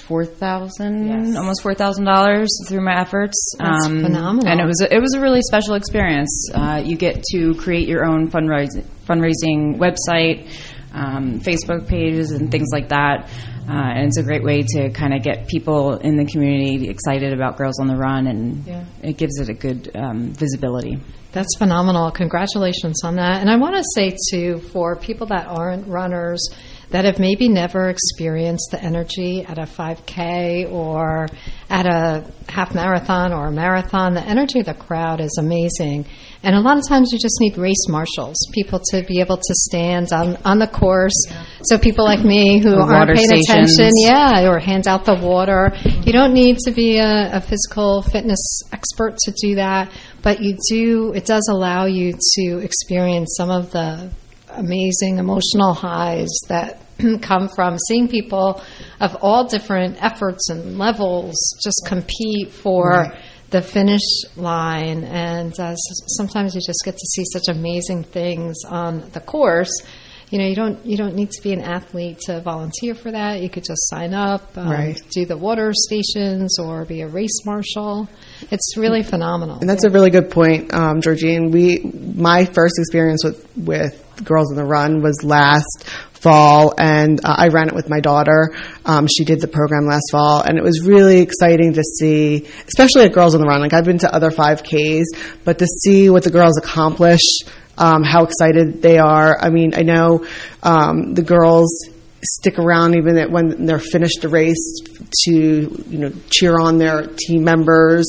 $4,000 through my efforts. That's phenomenal. And it was a really special experience. You get to create your own fundraising website, Facebook pages, and things like that. And it's a great way to kind of get people in the community excited about Girls on the Run, and it gives it a good visibility. That's phenomenal. Congratulations on that. And I want to say, too, for people that aren't runners, that have maybe never experienced the energy at a 5K or at a half marathon or a marathon, the energy of the crowd is amazing. And a lot of times you just need race marshals, people to be able to stand on the course. So people like me who aren't paying attention, or hand out the water. You don't need to be a physical fitness expert to do that, but it does allow you to experience some of the amazing emotional highs that come from seeing people of all different efforts and levels just compete for the finish line. And sometimes you just get to see such amazing things on the course. You know, you don't need to be an athlete to volunteer for that. You could just sign up, do the water stations, or be a race marshal. It's really phenomenal. And that's a really good point, Georgine. My first experience with Girls on the Run was last fall, and I ran it with my daughter. She did the program last fall, and it was really exciting to see, especially at Girls on the Run. Like, I've been to other 5Ks, but to see what the girls accomplish, how excited they are. I mean, I know the girls stick around even when they're finished the race to cheer on their team members.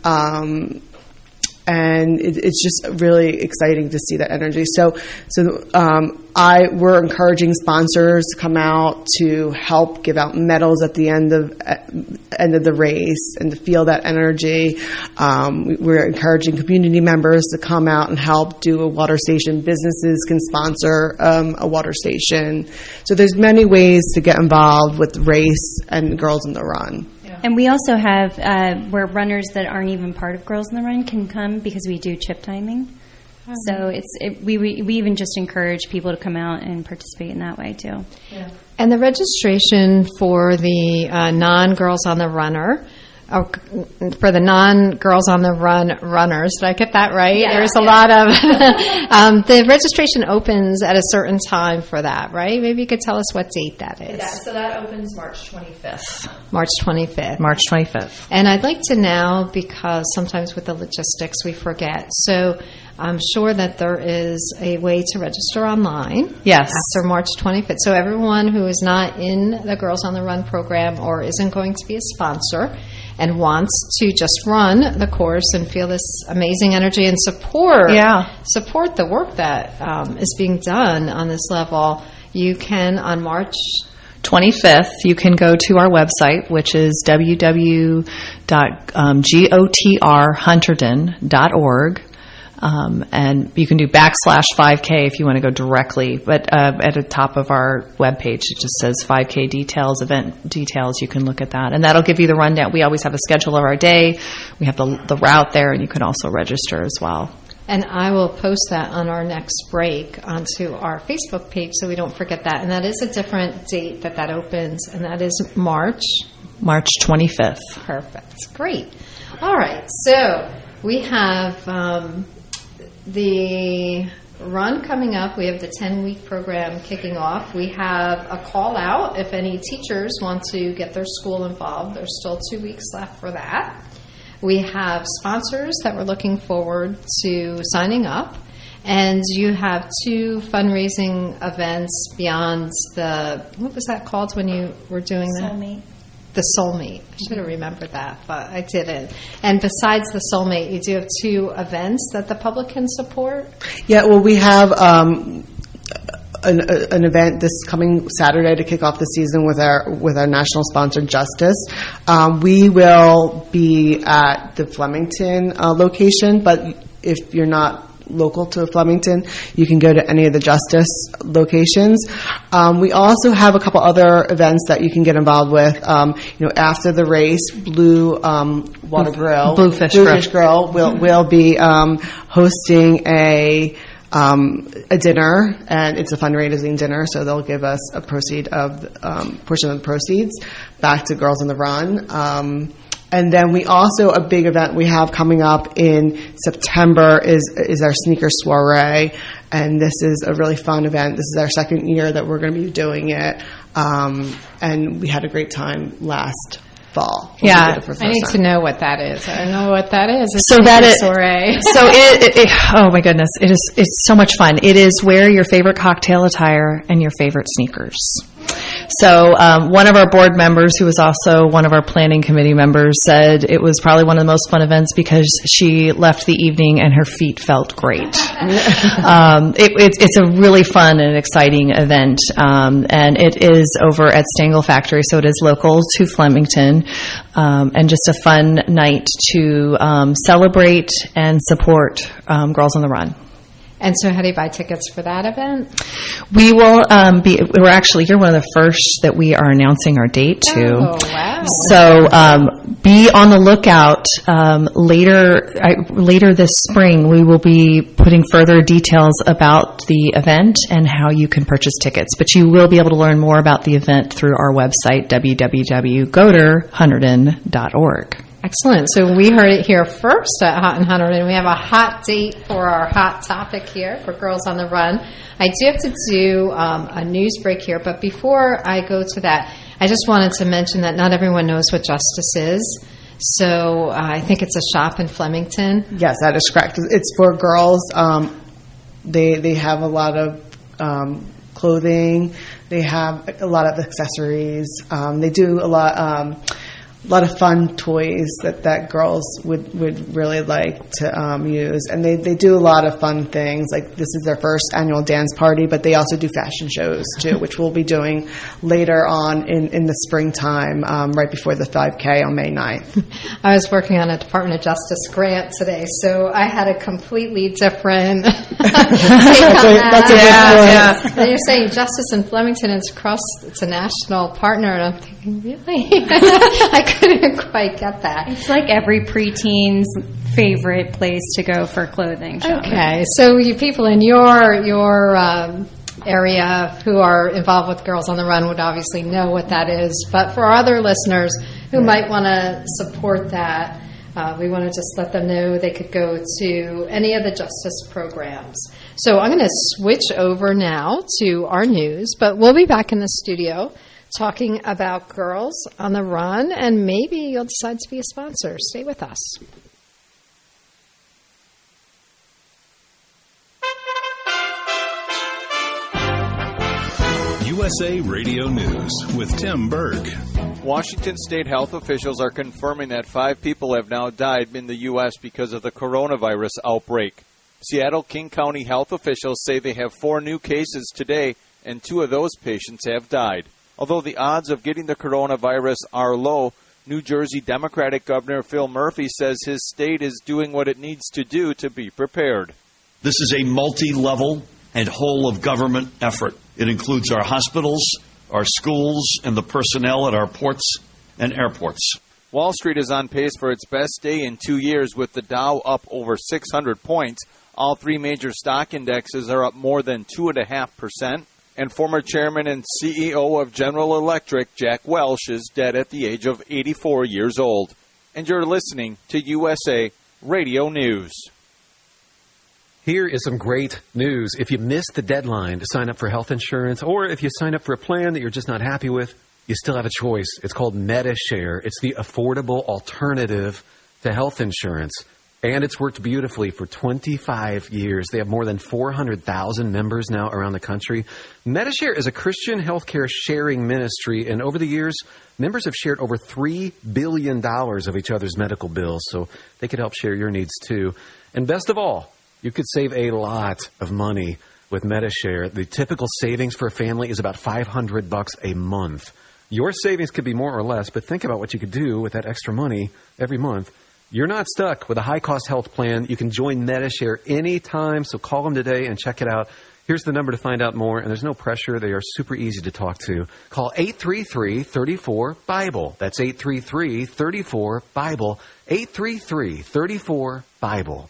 And it's just really exciting to see that energy. So we're encouraging sponsors to come out to help give out medals at the end of the race and to feel that energy. We're encouraging community members to come out and help do a water station. Businesses can sponsor a water station. So there's many ways to get involved with the race and Girls on the Run. And we also have where runners that aren't even part of Girls on the Run can come because we do chip timing. So we even just encourage people to come out and participate in that way too. Yeah. And the registration for the non-Girls on the Runner, for the non-Girls on the Run runners, did I get that right? Yeah, There's a lot of the registration opens at a certain time for that, right? Maybe you could tell us what date that is. So that opens March 25th. March 25th. March 25th. And I'd like to now, because sometimes with the logistics we forget, so I'm sure that there is a way to register online. Yes. After March 25th. So everyone who is not in the Girls on the Run program or isn't going to be a sponsor and wants to just run the course and feel this amazing energy and support the work that is being done on this level, you can, on March 25th, you can go to our website, which is www.gotrhunterdon.org. And you can do /5K if you want to go directly. But at the top of our webpage, it just says 5K details, event details. You can look at that. And that'll give you the rundown. We always have a schedule of our day. We have the route there, and you can also register as well. And I will post that on our next break onto our Facebook page so we don't forget that. And that is a different date that opens, and that is March 25th. Perfect. Great. All right. So we have the run coming up. We have the 10-week program kicking off. We have a call out if any teachers want to get their school involved. There's still 2 weeks left for that. We have sponsors that we're looking forward to signing up. And you have 2 fundraising events beyond what was that called when you were doing that? Soulmate. The Soulmate. I should have remembered that, but I didn't. And besides the Soulmate, you do have 2 events that the public can support? Yeah, well, we have an event this coming Saturday to kick off the season with our national sponsor, Justice. We will be at the Flemington location, but if you're not local to Flemington, you can go to any of the Justice locations. We also have a couple other events that you can get involved with. After the race, Blue Water Grill, Bluefish Grill will be hosting a dinner, and it's a fundraising dinner, so they'll give us a portion of the proceeds back to Girls on the Run. And then we also, a big event we have coming up in September is our sneaker soiree, and this is a really fun event. This is our 2nd year that we're going to be doing it, and we had a great time last fall. Yeah, I need to know what that is. I don't know what that is. Soiree. So oh my goodness, it's so much fun. It is wear your favorite cocktail attire and your favorite sneakers. So one of our board members, who was also one of our planning committee members, said it was probably one of the most fun events because she left the evening and her feet felt great. It's a really fun and exciting event, and it is over at Stengel Factory, so it is local to Flemington, and just a fun night to celebrate and support Girls on the Run. And so how do you buy tickets for that event? We will you're one of the first that we are announcing our date to. Oh, wow. So be on the lookout. Later this spring, we will be putting further details about the event and how you can purchase tickets. But you will be able to learn more about the event through our website, www.goderhunterdon.org. Excellent. So we heard it here first at Hot and Hunterdon. We have a hot date for our hot topic here for Girls on the Run. I do have to do a news break here, but before I go to that, I just wanted to mention that not everyone knows what Justice is. So I think it's a shop in Flemington. Yes, that is correct. It's for girls. They have a lot of clothing. They have a lot of accessories. They do a lot of fun toys that girls would really like to use. And they do a lot of fun things. Like, this is their first annual dance party, but they also do fashion shows, too, which we'll be doing later on in the springtime, right before the 5K on May 9th. I was working on a Department of Justice grant today, so I had a completely different take on that. That's a good point. And you're saying Justice in Flemington is it's a national partner, and I'm thinking, really? I couldn't quite get that. It's like every preteen's favorite place to go for clothing shopping. Okay, so you people in your area who are involved with Girls on the Run would obviously know what that is. But for our other listeners who might want to support that, we want to just let them know they could go to any of the Justice programs. So I'm going to switch over now to our news, but we'll be back in the studio talking about Girls on the Run, and maybe you'll decide to be a sponsor. Stay with us. USA Radio News with Tim Berg. Washington state health officials are confirming that 5 people have now died in the U.S. because of the coronavirus outbreak. Seattle King County health officials say they have 4 new cases today, and 2 of those patients have died. Although the odds of getting the coronavirus are low, New Jersey Democratic Governor Phil Murphy says his state is doing what it needs to do to be prepared. This is a multi-level and whole-of-government effort. It includes our hospitals, our schools, and the personnel at our ports and airports. Wall Street is on pace for its best day in 2 years, with the Dow up over 600 points. All 3 major stock indexes are up more than 2.5%. And former chairman and CEO of General Electric, Jack Welch, is dead at the age of 84 years old. And you're listening to USA Radio News. Here is some great news. If you missed the deadline to sign up for health insurance, or if you sign up for a plan that you're just not happy with, you still have a choice. It's called Medi-Share. It's the affordable alternative to health insurance. And it's worked beautifully for 25 years. They have more than 400,000 members now around the country. Medi-Share is a Christian healthcare sharing ministry, and over the years, members have shared over $3 billion of each other's medical bills, so they could help share your needs too. And best of all, you could save a lot of money with Medi-Share. The typical savings for a family is about $500 a month. Your savings could be more or less, but think about what you could do with that extra money every month. You're not stuck with a high-cost health plan. You can join Medi-Share anytime, so call them today and check it out. Here's the number to find out more, and there's no pressure. They are super easy to talk to. Call 833-34-BIBLE. That's 833-34-BIBLE. 833-34-BIBLE.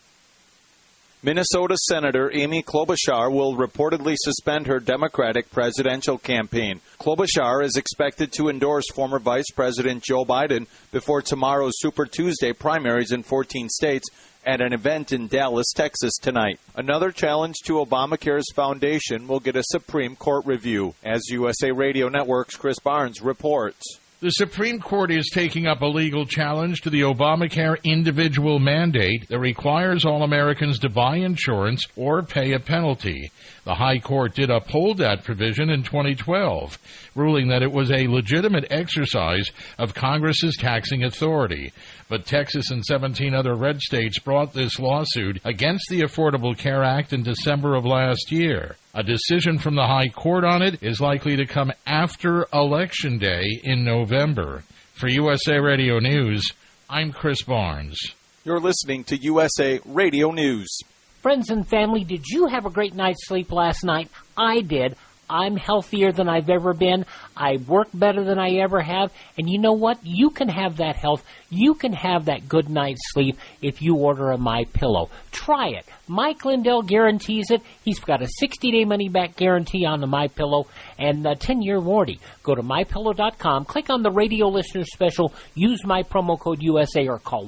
Minnesota Senator Amy Klobuchar will reportedly suspend her Democratic presidential campaign. Klobuchar is expected to endorse former Vice President Joe Biden before tomorrow's Super Tuesday primaries in 14 states at an event in Dallas, Texas tonight. Another challenge to Obamacare's foundation will get a Supreme Court review, as USA Radio Network's Chris Barnes reports. The Supreme Court is taking up a legal challenge to the Obamacare individual mandate that requires all Americans to buy insurance or pay a penalty. The High Court did uphold that provision in 2012, ruling that it was a legitimate exercise of Congress's taxing authority. But Texas and 17 other red states brought this lawsuit against the Affordable Care Act in December of last year. A decision from the High Court on it is likely to come after Election Day in November. For USA Radio News, I'm Chris Barnes. You're listening to USA Radio News. Friends and family, did you have a great night's sleep last night? I did. I'm healthier than I've ever been. I work better than I ever have. And you know what? You can have that health. You can have that good night's sleep if you order a MyPillow. Try it. Mike Lindell guarantees it. He's got a 60-day money-back guarantee on the MyPillow and a 10-year warranty. Go to MyPillow.com, click on the radio listener special, use my promo code USA, or call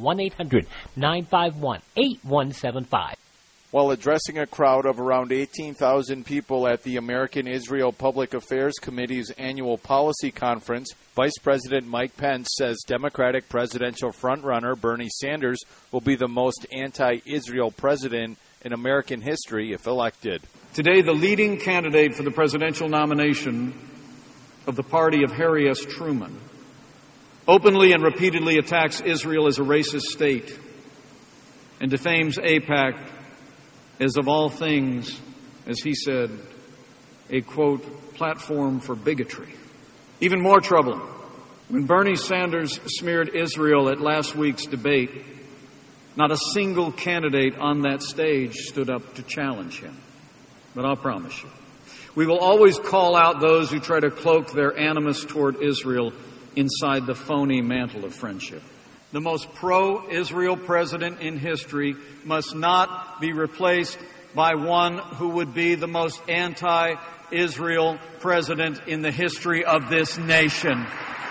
1-800-951-8175. While addressing a crowd of around 18,000 people at the American-Israel Public Affairs Committee's annual policy conference, Vice President Mike Pence says Democratic presidential frontrunner Bernie Sanders will be the most anti-Israel president in American history if elected. Today, the leading candidate for the presidential nomination of the party of Harry S. Truman openly and repeatedly attacks Israel as a racist state and defames AIPAC as, of all things, as he said, a, quote, platform for bigotry. Even more trouble, when Bernie Sanders smeared Israel at last week's debate, not a single candidate on that stage stood up to challenge him. But I'll promise you, we will always call out those who try to cloak their animus toward Israel inside the phony mantle of friendship. The most pro-Israel president in history must not be replaced by one who would be the most anti-Israel president in the history of this nation.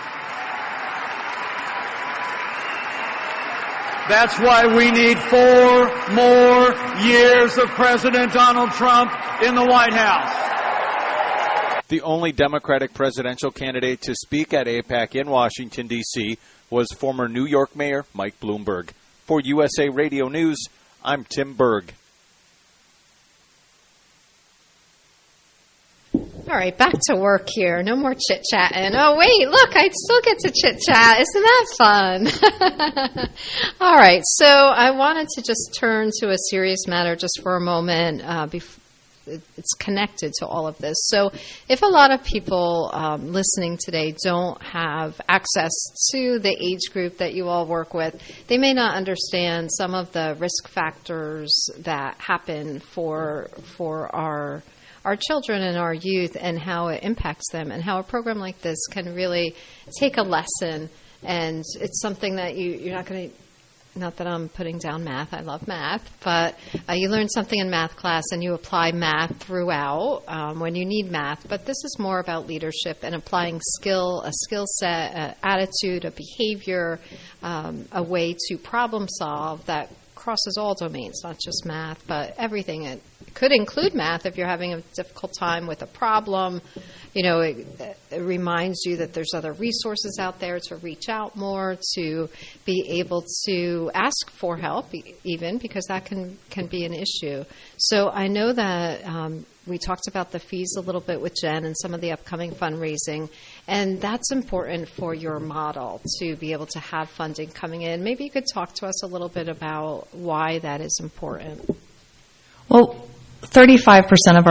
That's why we need 4 more years of President Donald Trump in the White House. The only Democratic presidential candidate to speak at AIPAC in Washington, D.C., was former New York Mayor Mike Bloomberg. For USA Radio News, I'm Tim Berg. All right, back to work here. No more chit-chatting. Oh, wait, look, I still get to chit-chat. Isn't that fun? All right, so I wanted to just turn to a serious matter just for a moment. It's connected to all of this. So if a lot of people listening today don't have access to the age group that you all work with, they may not understand some of the risk factors that happen for our children and our youth and how it impacts them, and how a program like this can really take a lesson. And it's something that you're not going to, not that I'm putting down math, I love math, but you learn something in math class and you apply math throughout when you need math. But this is more about leadership and applying a skill set, an attitude, a behavior, a way to problem solve that crosses all domains, not just math, but everything. It could include math if you're having a difficult time with a problem. It reminds you that there's other resources out there to reach out more, to be able to ask for help, even, because that can be an issue. So I know that we talked about the fees a little bit with Jen and some of the upcoming fundraising, and that's important for your model to be able to have funding coming in. Maybe you could talk to us a little bit about why that is important. Well, 35% of